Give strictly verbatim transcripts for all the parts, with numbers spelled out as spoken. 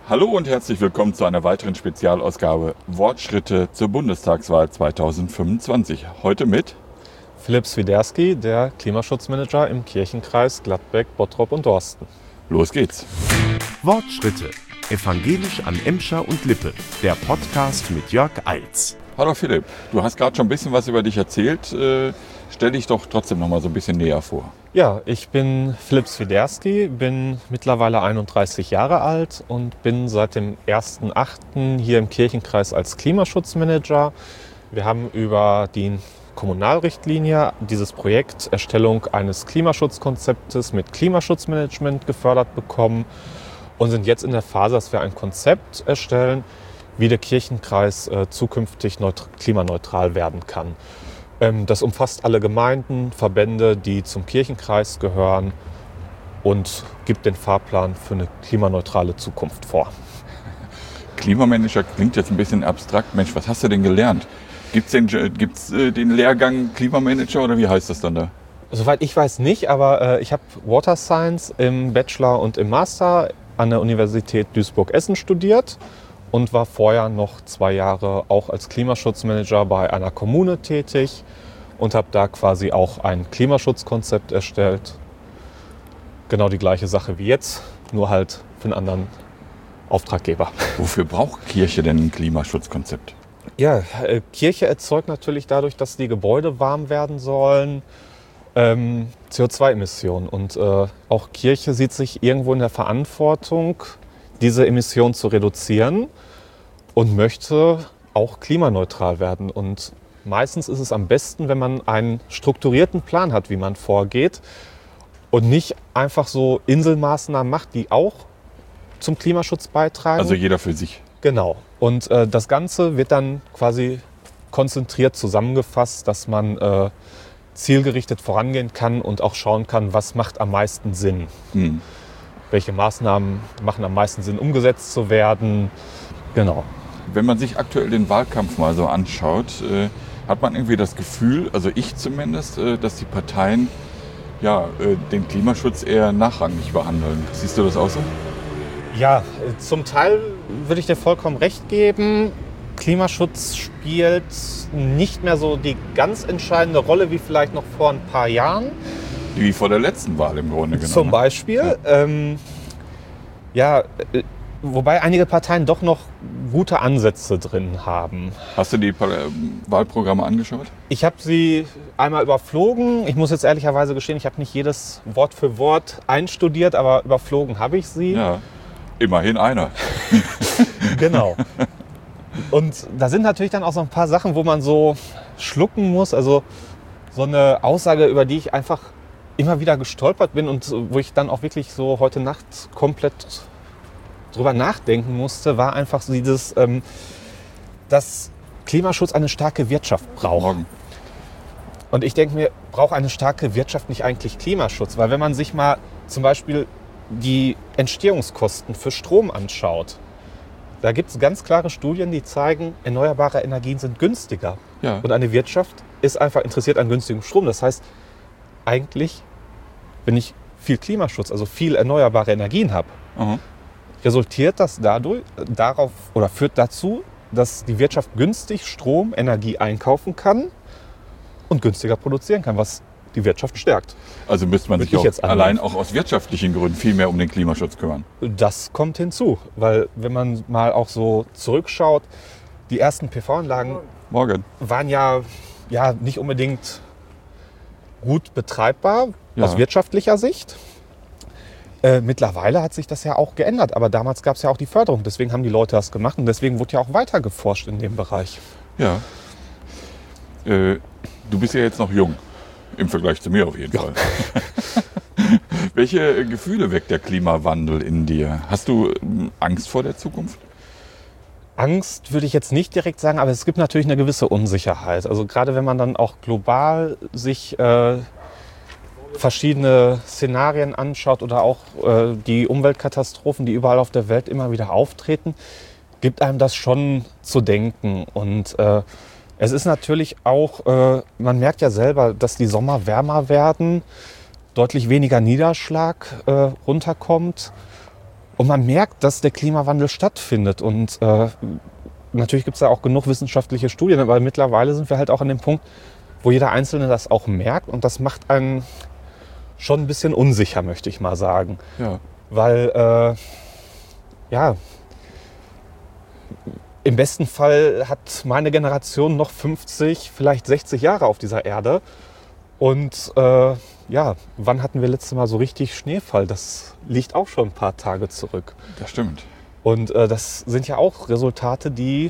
Hallo und herzlich willkommen zu einer weiteren Spezialausgabe Wortschritte zur Bundestagswahl zweitausendfünfundzwanzig. Heute mit Philipp Swiderski, der Klimaschutzmanager im Kirchenkreis Gladbeck, Bottrop und Dorsten. Los geht's. Wortschritte. Evangelisch an Emscher und Lippe. Der Podcast mit Jörg Eils. Hallo Philipp, du hast gerade schon ein bisschen was über dich erzählt. Äh, stell dich doch trotzdem noch mal so ein bisschen näher vor. Ja, ich bin Philipp Swiderski, bin mittlerweile einunddreißig Jahre alt und bin seit dem ersten achten hier im Kirchenkreis als Klimaschutzmanager. Wir haben über die Kommunalrichtlinie dieses Projekt Erstellung eines Klimaschutzkonzeptes mit Klimaschutzmanagement gefördert bekommen und sind jetzt in der Phase, dass wir ein Konzept erstellen, wie der Kirchenkreis äh, zukünftig neut- klimaneutral werden kann. Ähm, das umfasst alle Gemeinden, Verbände, die zum Kirchenkreis gehören und gibt den Fahrplan für eine klimaneutrale Zukunft vor. Klimamanager klingt jetzt ein bisschen abstrakt. Mensch, was hast du denn gelernt? Gibt's den, gibt's, äh, den Lehrgang Klimamanager oder wie heißt das dann da? Soweit ich weiß nicht, aber äh, ich habe Water Science im Bachelor und im Master an der Universität Duisburg-Essen studiert und war vorher noch zwei Jahre auch als Klimaschutzmanager bei einer Kommune tätig und habe da quasi auch ein Klimaschutzkonzept erstellt. Genau die gleiche Sache wie jetzt, nur halt für einen anderen Auftraggeber. Wofür braucht Kirche denn ein Klimaschutzkonzept? Ja, äh, Kirche erzeugt natürlich dadurch, dass die Gebäude warm werden sollen, ähm, C O zwei Emissionen. Und äh, auch Kirche sieht sich irgendwo in der Verantwortung, diese Emissionen zu reduzieren und möchte auch klimaneutral werden. Und meistens ist es am besten, wenn man einen strukturierten Plan hat, wie man vorgeht und nicht einfach so Inselmaßnahmen macht, die auch zum Klimaschutz beitragen. Also jeder für sich. Genau. Und äh, das Ganze wird dann quasi konzentriert zusammengefasst, dass man äh, zielgerichtet vorangehen kann und auch schauen kann, was macht am meisten Sinn. Hm. Welche Maßnahmen machen am meisten Sinn, umgesetzt zu werden. Genau. Wenn man sich aktuell den Wahlkampf mal so anschaut, äh, hat man irgendwie das Gefühl, also ich zumindest, äh, dass die Parteien ja, äh, den Klimaschutz eher nachrangig behandeln. Siehst du das auch so? Ja, äh, zum Teil würde ich dir vollkommen recht geben. Klimaschutz spielt nicht mehr so die ganz entscheidende Rolle wie vielleicht noch vor ein paar Jahren. Wie vor der letzten Wahl im Grunde genommen. Zum Beispiel. Ja, ähm, ja äh, wobei einige Parteien doch noch gute Ansätze drin haben. Hast du die Wahlprogramme angeschaut? Ich habe sie einmal überflogen. Ich muss jetzt ehrlicherweise gestehen, ich habe nicht jedes Wort für Wort einstudiert, aber überflogen habe ich sie. Ja, immerhin einer. Genau. Und da sind natürlich dann auch so ein paar Sachen, wo man so schlucken muss. Also so eine Aussage, über die ich einfach immer wieder gestolpert bin und wo ich dann auch wirklich so heute Nacht komplett drüber nachdenken musste, war einfach so dieses, ähm, dass Klimaschutz eine starke Wirtschaft braucht. Morgen. Und ich denke mir, braucht eine starke Wirtschaft nicht eigentlich Klimaschutz? Weil wenn man sich mal zum Beispiel die Entstehungskosten für Strom anschaut, da gibt es ganz klare Studien, die zeigen, erneuerbare Energien sind günstiger. Ja. Und eine Wirtschaft ist einfach interessiert an günstigem Strom. Das heißt, eigentlich, wenn ich viel Klimaschutz, also viel erneuerbare Energien habe, Aha. resultiert das dadurch, darauf oder führt dazu, dass die Wirtschaft günstig Strom, Energie einkaufen kann und günstiger produzieren kann, was die Wirtschaft stärkt. Also müsste man Würde sich ich auch jetzt annehmen. allein auch aus wirtschaftlichen Gründen viel mehr um den Klimaschutz kümmern. Das kommt hinzu, weil wenn man mal auch so zurückschaut, die ersten P V-Anlagen Morgen. waren ja, ja nicht unbedingt gut betreibbar Ja. aus wirtschaftlicher Sicht. Äh, mittlerweile hat sich das ja auch geändert, aber damals gab es ja auch die Förderung. Deswegen haben die Leute das gemacht und deswegen wurde ja auch weiter geforscht in dem Bereich. Ja. Äh, du bist ja jetzt noch jung, im Vergleich zu mir auf jeden Ja. Fall. Welche Gefühle weckt der Klimawandel in dir? Hast du ähm, Angst vor der Zukunft? Angst würde ich jetzt nicht direkt sagen, aber es gibt natürlich eine gewisse Unsicherheit. Also gerade wenn man dann auch global sich äh, verschiedene Szenarien anschaut oder auch äh, die Umweltkatastrophen, die überall auf der Welt immer wieder auftreten, gibt einem das schon zu denken. Und äh, es ist natürlich auch, äh, man merkt ja selber, dass die Sommer wärmer werden, deutlich weniger Niederschlag äh, runterkommt. Und man merkt, dass der Klimawandel stattfindet. Und äh, natürlich gibt es da auch genug wissenschaftliche Studien, aber mittlerweile sind wir halt auch an dem Punkt, wo jeder Einzelne das auch merkt. Und das macht einen schon ein bisschen unsicher, möchte ich mal sagen. Ja. Weil, äh, ja, im besten Fall hat meine Generation noch fünfzig, vielleicht sechzig Jahre auf dieser Erde. Und äh, ja, wann hatten wir letztes Mal so richtig Schneefall? Das liegt auch schon ein paar Tage zurück. Das stimmt. Und äh, das sind ja auch Resultate, die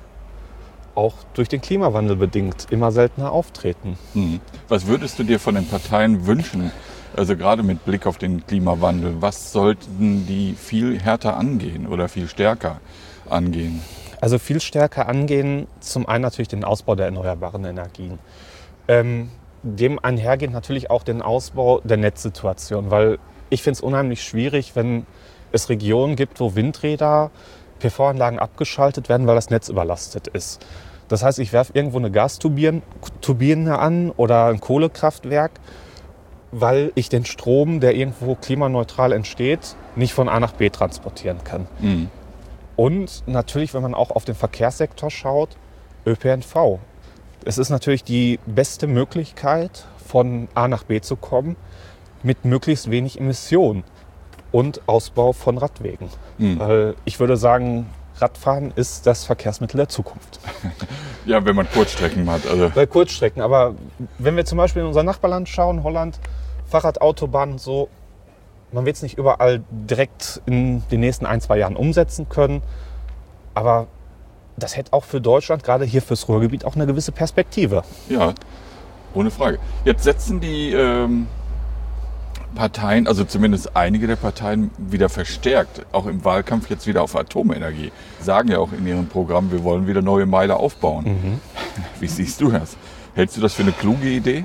auch durch den Klimawandel bedingt immer seltener auftreten. Mhm. Was würdest du dir von den Parteien wünschen? Also gerade mit Blick auf den Klimawandel, was sollten die viel härter angehen oder viel stärker angehen? Also viel stärker angehen, zum einen natürlich den Ausbau der erneuerbaren Energien. Ähm, dem einhergehend natürlich auch den Ausbau der Netzsituation, weil ich finde es unheimlich schwierig, wenn es Regionen gibt, wo Windräder, P V-Anlagen abgeschaltet werden, weil das Netz überlastet ist. Das heißt, ich werfe irgendwo eine Gasturbine Turbine an oder ein Kohlekraftwerk, weil ich den Strom, der irgendwo klimaneutral entsteht, nicht von A nach B transportieren kann. Mhm. Und natürlich, wenn man auch auf den Verkehrssektor schaut, Ö P N V. Es ist natürlich die beste Möglichkeit, von A nach B zu kommen, mit möglichst wenig Emissionen und Ausbau von Radwegen. Mhm. Weil ich würde sagen, Radfahren ist das Verkehrsmittel der Zukunft. Ja, wenn man Kurzstrecken hat. Also. Bei Kurzstrecken. Aber wenn wir zum Beispiel in unser Nachbarland schauen, Holland, Fahrradautobahn und so, man wird es nicht überall direkt in den nächsten ein, zwei Jahren umsetzen können. Aber das hätte auch für Deutschland, gerade hier fürs Ruhrgebiet, auch eine gewisse Perspektive. Ja, ohne Frage. Jetzt setzen die ähm, Parteien, also zumindest einige der Parteien, wieder verstärkt, auch im Wahlkampf jetzt wieder auf Atomenergie. Sagen ja auch in ihrem Programm, wir wollen wieder neue Meiler aufbauen. Mhm. Wie siehst du das? Hältst du das für eine kluge Idee?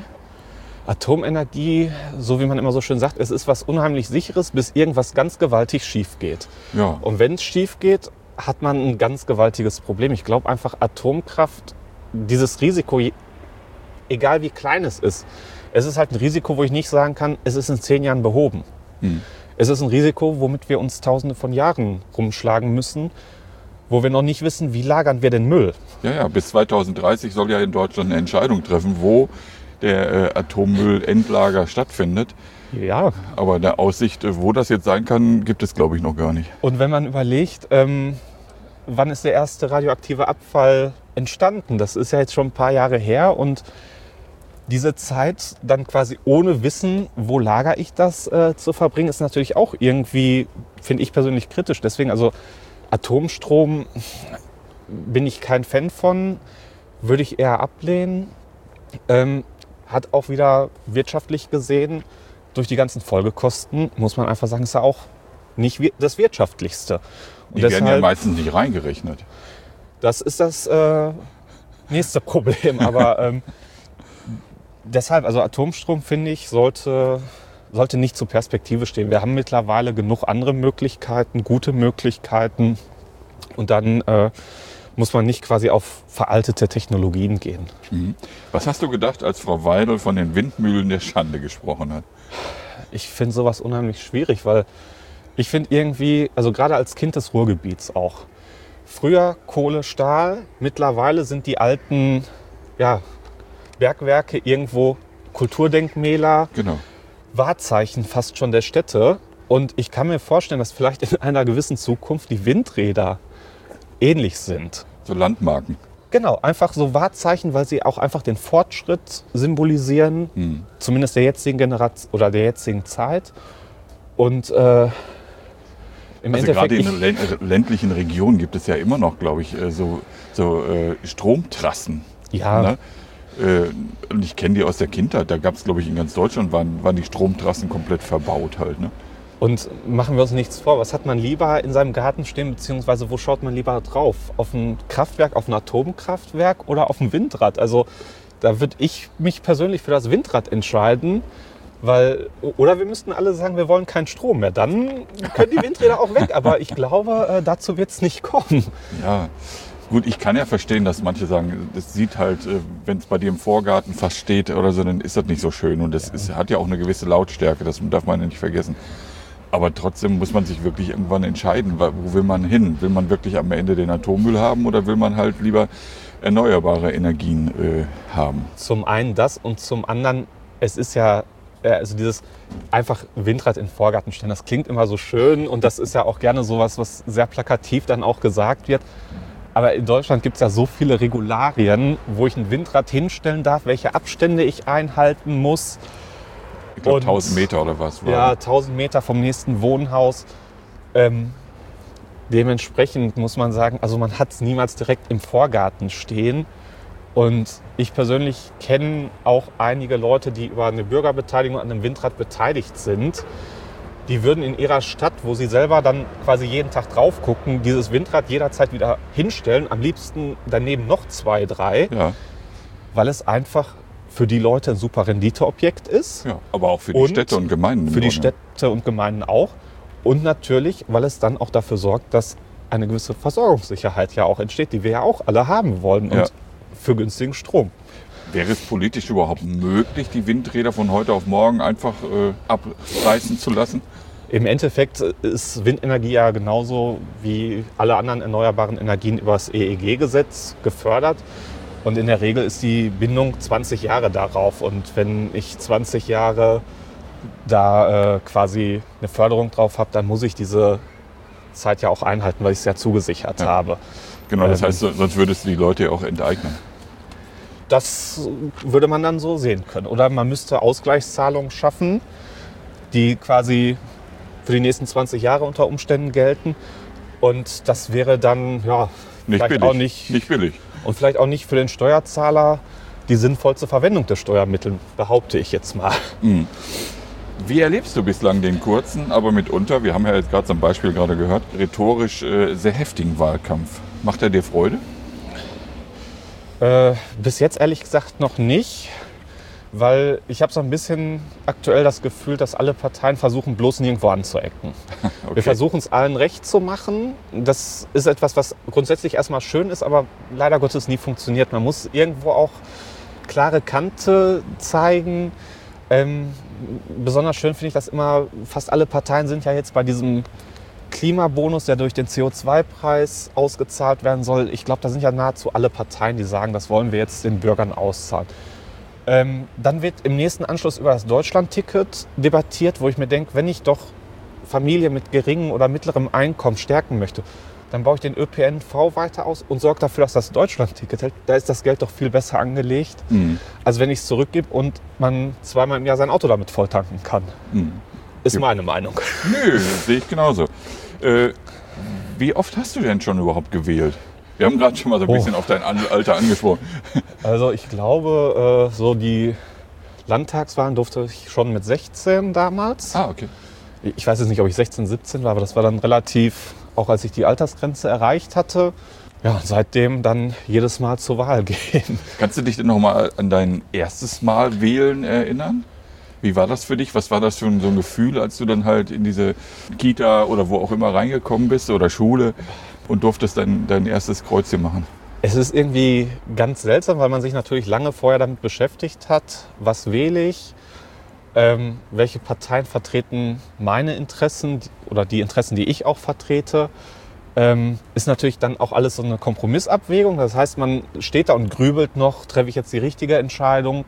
Atomenergie, so wie man immer so schön sagt, es ist was unheimlich Sicheres, bis irgendwas ganz gewaltig schief geht. Ja. Und wenn es schief geht, hat man ein ganz gewaltiges Problem. Ich glaube einfach, Atomkraft, dieses Risiko, egal wie klein es ist, es ist halt ein Risiko, wo ich nicht sagen kann, es ist in zehn Jahren behoben. Hm. Es ist ein Risiko, womit wir uns tausende von Jahren rumschlagen müssen, wo wir noch nicht wissen, wie lagern wir den Müll. Ja, ja, bis zweitausenddreißig soll ja in Deutschland eine Entscheidung treffen, wo der äh, Atommüllendlager stattfindet. Ja. Aber eine Aussicht, wo das jetzt sein kann, gibt es, glaube ich, noch gar nicht. Und wenn man überlegt, ähm, wann ist der erste radioaktive Abfall entstanden? Das ist ja jetzt schon ein paar Jahre her und diese Zeit dann quasi ohne Wissen, wo lagere ich das, äh, zu verbringen, ist natürlich auch irgendwie, finde ich persönlich, kritisch. Deswegen, also Atomstrom bin ich kein Fan von, würde ich eher ablehnen. Ähm, hat auch wieder wirtschaftlich gesehen, durch die ganzen Folgekosten, muss man einfach sagen, ist ja auch nicht das Wirtschaftlichste. Und die deshalb, werden ja meistens nicht reingerechnet. Das ist das äh, nächste Problem. Aber ähm, deshalb, also Atomstrom, finde ich, sollte, sollte nicht zur Perspektive stehen. Wir haben mittlerweile genug andere Möglichkeiten, gute Möglichkeiten. Und dann äh, muss man nicht quasi auf veraltete Technologien gehen. Mhm. Was hast du gedacht, als Frau Weidel von den Windmühlen der Schande gesprochen hat? Ich finde sowas unheimlich schwierig, weil ich finde irgendwie, also gerade als Kind des Ruhrgebiets auch, früher Kohle, Stahl, mittlerweile sind die alten ja, Bergwerke irgendwo Kulturdenkmäler, Genau. Wahrzeichen fast schon der Städte. Und ich kann mir vorstellen, dass vielleicht in einer gewissen Zukunft die Windräder ähnlich sind. So Landmarken. Genau, einfach so Wahrzeichen, weil sie auch einfach den Fortschritt symbolisieren, Hm. zumindest der jetzigen Generation oder der jetzigen Zeit. Und äh, im Also Endeffekt, gerade in ich, lä- ländlichen Regionen gibt es ja immer noch, glaube ich, äh, so, so äh, Stromtrassen. ja, Ne? Äh, und ich kenne die aus der Kindheit. Da gab es, glaube ich, in ganz Deutschland waren, waren die Stromtrassen komplett verbaut halt. Ne? und machen wir uns nichts vor, was hat man lieber in seinem Garten stehen, beziehungsweise wo schaut man lieber drauf? Auf ein Kraftwerk, auf ein Atomkraftwerk oder auf ein Windrad? Also da würde ich mich persönlich für das Windrad entscheiden, weil, oder wir müssten alle sagen, wir wollen keinen Strom mehr. Dann können die Windräder auch weg, aber ich glaube, äh, dazu wird es nicht kommen. Ja, gut, ich kann ja verstehen, dass manche sagen, das sieht halt, äh, wenn es bei dir im Vorgarten fast steht oder so, dann ist das nicht so schön. Und das ist, hat ja auch eine gewisse Lautstärke, das darf man ja nicht vergessen. Aber trotzdem muss man sich wirklich irgendwann entscheiden, wo will man hin? Will man wirklich am Ende den Atommüll haben oder will man halt lieber erneuerbare Energien äh, haben? Zum einen das und zum anderen, es ist ja, also dieses einfach Windrad in den Vorgarten stellen, das klingt immer so schön und das ist ja auch gerne sowas, was sehr plakativ dann auch gesagt wird. Aber in Deutschland gibt es ja so viele Regularien, wo ich ein Windrad hinstellen darf, welche Abstände ich einhalten muss. Ich glaube tausend Meter oder was? War ja, tausend Meter vom nächsten Wohnhaus. Ähm, dementsprechend muss man sagen, also man hat es niemals direkt im Vorgarten stehen. Und ich persönlich kenne auch einige Leute, die über eine Bürgerbeteiligung an einem Windrad beteiligt sind. Die würden in ihrer Stadt, wo sie selber dann quasi jeden Tag drauf gucken, dieses Windrad jederzeit wieder hinstellen. Am liebsten daneben noch zwei, drei. Ja. Weil es einfach für die Leute ein super Renditeobjekt ist. Ja, aber auch für die Und Städte und Gemeinden. Für die Ordnung. Städte und Gemeinden auch. Und natürlich, weil es dann auch dafür sorgt, dass eine gewisse Versorgungssicherheit ja auch entsteht, die wir ja auch alle haben wollen. Und Ja. für günstigen Strom. Wäre es politisch überhaupt möglich, die Windräder von heute auf morgen einfach äh, abreißen zu lassen? Im Endeffekt ist Windenergie ja genauso wie alle anderen erneuerbaren Energien über das E E G-Gesetz gefördert. Und in der Regel ist die Bindung zwanzig Jahre darauf. Und wenn ich zwanzig Jahre da äh, quasi eine Förderung drauf habe, dann muss ich diese Zeit ja auch einhalten, weil ich es ja zugesichert Ja. habe. Genau, das Ähm, heißt, sonst würdest du die Leute ja auch enteignen. Das würde man dann so sehen können. Oder man müsste Ausgleichszahlungen schaffen, die quasi für die nächsten zwanzig Jahre unter Umständen gelten. Und das wäre dann ja, Nicht vielleicht billig. auch nicht, Nicht billig. und vielleicht auch nicht für den Steuerzahler die sinnvollste Verwendung der Steuermittel, behaupte ich jetzt mal. Mhm. Wie erlebst du bislang den kurzen, aber mitunter, wir haben ja jetzt gerade zum Beispiel gerade gehört, rhetorisch äh, sehr heftigen Wahlkampf? Macht er dir Freude? Äh, bis jetzt ehrlich gesagt noch nicht, weil ich habe so ein bisschen aktuell das Gefühl, dass alle Parteien versuchen, bloß nirgendwo anzuecken. Okay. Wir versuchen es allen recht zu machen. Das ist etwas, was grundsätzlich erstmal schön ist, aber leider Gottes nie funktioniert. Man muss irgendwo auch klare Kante zeigen. Ähm, besonders schön finde ich das immer, fast alle Parteien sind ja jetzt bei diesem Klimabonus, der durch den C O zwei Preis ausgezahlt werden soll. Ich glaube, da sind ja nahezu alle Parteien, die sagen, das wollen wir jetzt den Bürgern auszahlen. Ähm, dann wird im nächsten Anschluss über das Deutschland-Ticket debattiert, wo ich mir denke, wenn ich doch Familie mit geringem oder mittlerem Einkommen stärken möchte, dann baue ich den Ö P N V weiter aus und sorge dafür, dass das Deutschland-Ticket hält. Da ist das Geld doch viel besser angelegt, Mhm. als wenn ich es zurückgebe und man zweimal im Jahr sein Auto damit volltanken kann. Mhm. Ist Ja. meine Meinung. Nö, das sehe ich genauso. Äh, wie oft hast du denn schon überhaupt gewählt? Wir haben gerade schon mal so ein Oh. bisschen auf dein An- Alter angesprochen. Also ich glaube, äh, so die Landtagswahlen durfte ich schon mit sechzehn damals. Ah, okay. Ich weiß jetzt nicht, ob ich sechzehn, siebzehn war, aber das war dann relativ, auch als ich die Altersgrenze erreicht hatte. Ja, seitdem dann jedes Mal zur Wahl gehen. Kannst du dich denn noch mal an dein erstes Mal wählen erinnern? Wie war das für dich? Was war das für ein, so ein Gefühl, als du dann halt in diese Kita oder wo auch immer reingekommen bist oder Schule und durftest dein, dein erstes Kreuzchen machen? Es ist irgendwie ganz seltsam, weil man sich natürlich lange vorher damit beschäftigt hat, was wähle ich, ähm, welche Parteien vertreten meine Interessen oder die Interessen, die ich auch vertrete. Ähm, ist natürlich dann auch alles so eine Kompromissabwägung. Das heißt, man steht da und grübelt noch, treffe ich jetzt die richtige Entscheidung.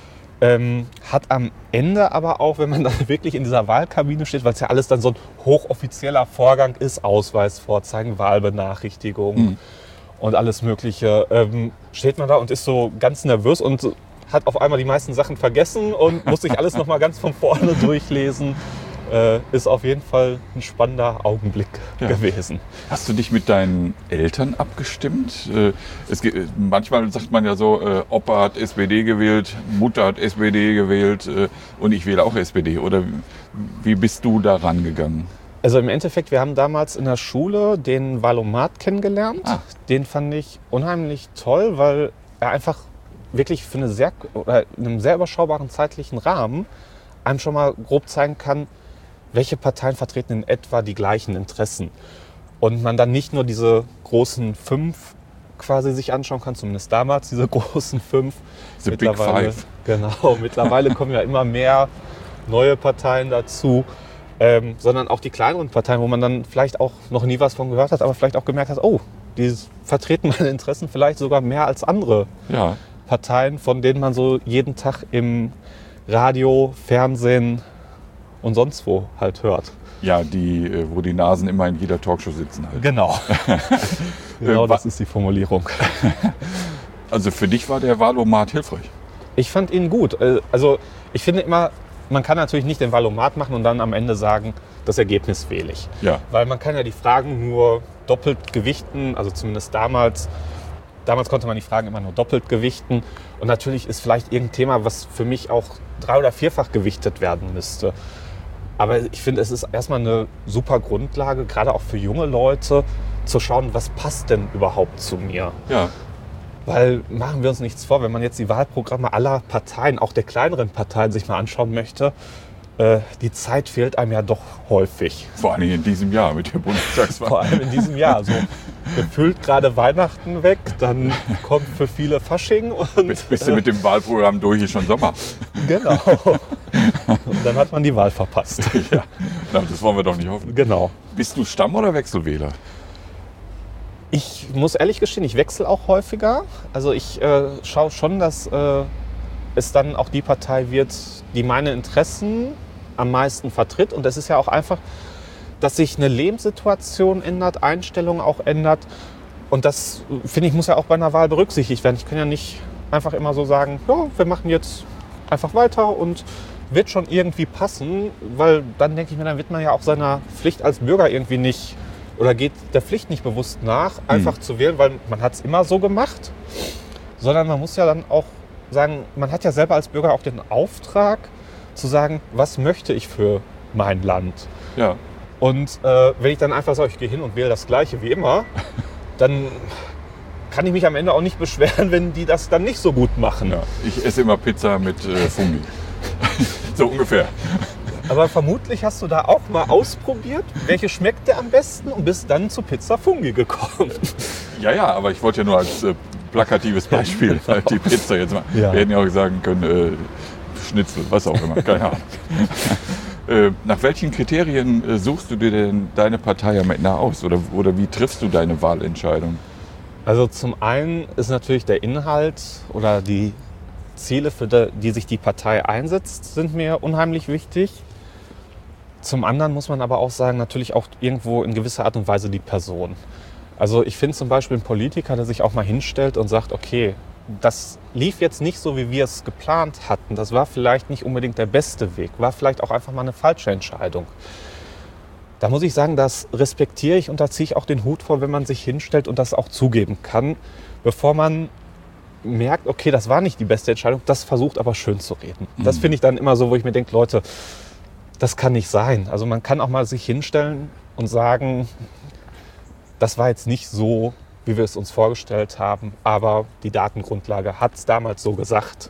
Ähm, hat am Ende aber auch, wenn man dann wirklich in dieser Wahlkabine steht, weil es ja alles dann so ein hochoffizieller Vorgang ist, Ausweis vorzeigen, Wahlbenachrichtigung Mhm. und alles Mögliche, ähm, steht man da und ist so ganz nervös und hat auf einmal die meisten Sachen vergessen und muss sich alles nochmal ganz von vorne durchlesen. Äh, ist auf jeden Fall ein spannender Augenblick Ja. gewesen. Hast du dich mit deinen Eltern abgestimmt? Äh, es, ge- manchmal sagt man ja so, äh, Opa hat S P D gewählt, Mutter hat S P D gewählt äh, und ich wähle auch S P D. Oder wie bist du da rangegangen? Also im Endeffekt, wir haben damals in der Schule den Wahlomat kennengelernt. Ah. Den fand ich unheimlich toll, weil er einfach wirklich für eine sehr, oder in einem sehr überschaubaren zeitlichen Rahmen einem schon mal grob zeigen kann, welche Parteien vertreten in etwa die gleichen Interessen. Und man dann nicht nur diese großen fünf quasi sich anschauen kann, zumindest damals diese großen fünf. The Big Mittlerweile- Five. Genau, mittlerweile kommen ja immer mehr neue Parteien dazu. ähm, sondern auch die kleineren Parteien, wo man dann vielleicht auch noch nie was von gehört hat, aber vielleicht auch gemerkt hat, oh, die vertreten meine Interessen vielleicht sogar mehr als andere Ja. Parteien, von denen man so jeden Tag im Radio, Fernsehen und sonst wo halt hört. Ja, die, äh, wo die Nasen immer in jeder Talkshow sitzen halt. Genau. Genau, Äh, das ist die Formulierung. Also für dich war der Wahlomat hilfreich? Ich fand ihn gut. Äh, Also ich finde immer, man kann natürlich nicht den Wahlomat machen und dann am Ende sagen, das Ergebnis wähle ich. Ja. Weil man kann ja die Fragen nur doppelt gewichten, also zumindest damals. Damals konnte man die Fragen immer nur doppelt gewichten. Und natürlich ist vielleicht irgendein Thema, was für mich auch drei- oder vierfach gewichtet werden müsste. Aber ich finde, es ist erstmal eine super Grundlage, gerade auch für junge Leute, zu schauen, was passt denn überhaupt zu mir. Ja. Weil, machen wir uns nichts vor, wenn man jetzt die Wahlprogramme aller Parteien, auch der kleineren Parteien, sich mal anschauen möchte, äh, die Zeit fehlt einem ja doch häufig. Vor allem in diesem Jahr mit der Bundestagswahl. Vor allem in diesem Jahr. So gefühlt gerade Weihnachten weg, dann kommt für viele Fasching und Bist, bist du mit dem Wahlprogramm durch, ist schon Sommer. genau. Und dann hat man die Wahl verpasst. Ja, na, das wollen wir doch nicht hoffen. Genau. Bist du Stamm- oder Wechselwähler? Ich muss ehrlich gestehen, ich wechsle auch häufiger. Also ich äh, schaue schon, dass äh, es dann auch die Partei wird, die meine Interessen am meisten vertritt. Und es ist ja auch einfach, dass sich eine Lebenssituation ändert, Einstellung auch ändert. Und das, finde ich, muss ja auch bei einer Wahl berücksichtigt werden. Ich kann ja nicht einfach immer so sagen, ja, wir machen jetzt einfach weiter und wird schon irgendwie passen. Weil dann denke ich mir, dann wird man ja auch seiner Pflicht als Bürger irgendwie nicht, oder geht der Pflicht nicht bewusst nach, einfach hm. zu wählen, weil man hat es immer so gemacht. Sondern man muss ja dann auch sagen, man hat ja selber als Bürger auch den Auftrag zu sagen, was möchte ich für mein Land? Ja. Und äh, wenn ich dann einfach sage, ich gehe hin und wähle das Gleiche wie immer, dann kann ich mich am Ende auch nicht beschweren, wenn die das dann nicht so gut machen. Ja. Ich esse immer Pizza mit äh, Fungi. So ungefähr. Aber vermutlich hast du da auch mal ausprobiert, welche schmeckt dir am besten und bist dann zu Pizza Fungi gekommen. Ja, ja, aber ich wollte ja nur als äh, plakatives Beispiel halt die Pizza jetzt mal. Ja. Wir hätten ja auch sagen können, äh, Schnitzel, was auch immer, keine Ahnung. äh, nach welchen Kriterien äh, suchst du dir denn deine Partei am Ende aus? Oder, oder wie triffst du deine Wahlentscheidung? Also zum einen ist natürlich der Inhalt oder die Ziele, für die, die sich die Partei einsetzt, sind mir unheimlich wichtig. Zum anderen muss man aber auch sagen, natürlich auch irgendwo in gewisser Art und Weise die Person. Also ich finde zum Beispiel einen Politiker, der sich auch mal hinstellt und sagt, okay, das lief jetzt nicht so, wie wir es geplant hatten. Das war vielleicht nicht unbedingt der beste Weg, war vielleicht auch einfach mal eine falsche Entscheidung. Da muss ich sagen, das respektiere ich und da ziehe ich auch den Hut vor, wenn man sich hinstellt und das auch zugeben kann, bevor man merkt, okay, das war nicht die beste Entscheidung, das versucht aber schön zu reden. Mhm. Das finde ich dann immer so, wo ich mir denke, Leute, das kann nicht sein. Also man kann auch mal sich hinstellen und sagen, das war jetzt nicht so, wie wir es uns vorgestellt haben, aber die Datengrundlage hat es damals so gesagt.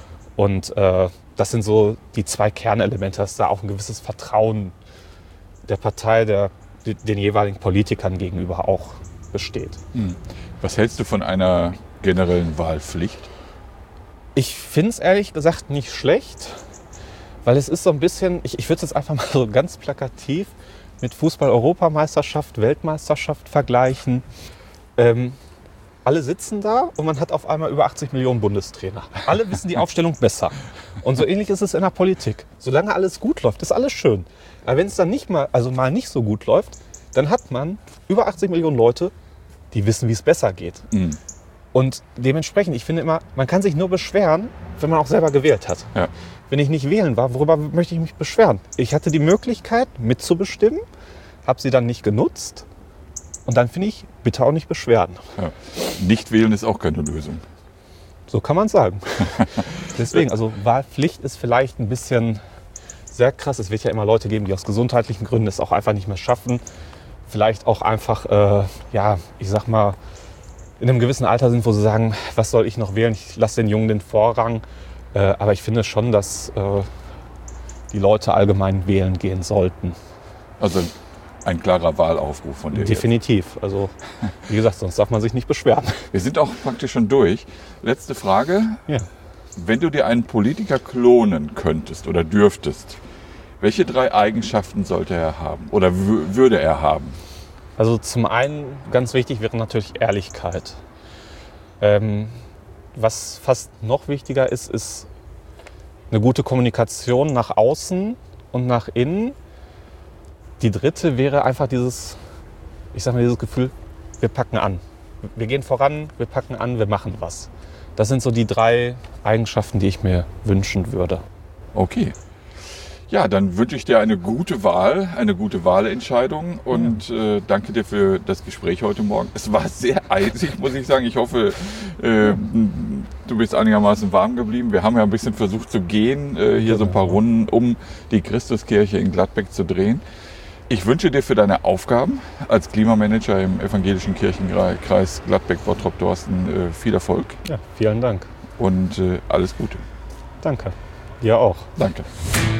Und äh, das sind so die zwei Kernelemente, dass da auch ein gewisses Vertrauen der Partei, der, den jeweiligen Politikern gegenüber auch besteht. Hm. Was hältst du von einer generellen Wahlpflicht? Ich finde es ehrlich gesagt nicht schlecht, weil es ist so ein bisschen, ich, ich würde es jetzt einfach mal so ganz plakativ mit Fußball-Europameisterschaft, Weltmeisterschaft vergleichen. Ähm, alle sitzen da und man hat auf einmal über achtzig Millionen Bundestrainer. Alle wissen die Aufstellung besser. Und so ähnlich ist es in der Politik. Solange alles gut läuft, ist alles schön. Aber wenn es dann nicht mal, also mal nicht so gut läuft, dann hat man über achtzig Millionen Leute, die wissen, wie es besser geht. Mhm. Und dementsprechend, ich finde immer, man kann sich nur beschweren, wenn man auch selber gewählt hat. Ja. Wenn ich nicht wählen war, worüber möchte ich mich beschweren? Ich hatte die Möglichkeit, mitzubestimmen, habe sie dann nicht genutzt. Und dann finde ich, bitte auch nicht beschweren. Ja. Nicht wählen ist auch keine Lösung. So kann man es sagen. Deswegen, also Wahlpflicht ist vielleicht ein bisschen sehr krass. Es wird ja immer Leute geben, die aus gesundheitlichen Gründen es auch einfach nicht mehr schaffen. Vielleicht auch einfach, äh, ja, ich sag mal, in einem gewissen Alter sind, wo sie sagen, was soll ich noch wählen? Ich lasse den Jungen den Vorrang. Äh, aber ich finde schon, dass äh, die Leute allgemein wählen gehen sollten. Also ein klarer Wahlaufruf von dir. Definitiv. Jetzt. Also wie gesagt, sonst darf man sich nicht beschweren. Wir sind auch praktisch schon durch. Letzte Frage. Ja. Wenn du dir einen Politiker klonen könntest oder dürftest, Welche drei Eigenschaften sollte er haben oder w- würde er haben? Also zum einen ganz wichtig wäre natürlich Ehrlichkeit. Ähm, was fast noch wichtiger ist, ist eine gute Kommunikation nach außen und nach innen. Die dritte wäre einfach dieses, ich sag mal, dieses Gefühl, wir packen an. Wir gehen voran, wir packen an, wir machen was. Das sind so die drei Eigenschaften, die ich mir wünschen würde. Okay. Ja, dann wünsche ich dir eine gute Wahl, eine gute Wahlentscheidung und äh, danke dir für das Gespräch heute Morgen. Es war sehr eisig, muss ich sagen. Ich hoffe, äh, du bist einigermaßen warm geblieben. Wir haben ja ein bisschen versucht zu gehen, äh, hier so ein paar Runden um die Christuskirche in Gladbeck zu drehen. Ich wünsche dir für deine Aufgaben als Klimamanager im evangelischen Kirchenkreis Gladbeck-Bottrop-Dorsten äh, viel Erfolg. Ja, vielen Dank. Und äh, alles Gute. Danke. Dir auch. Danke.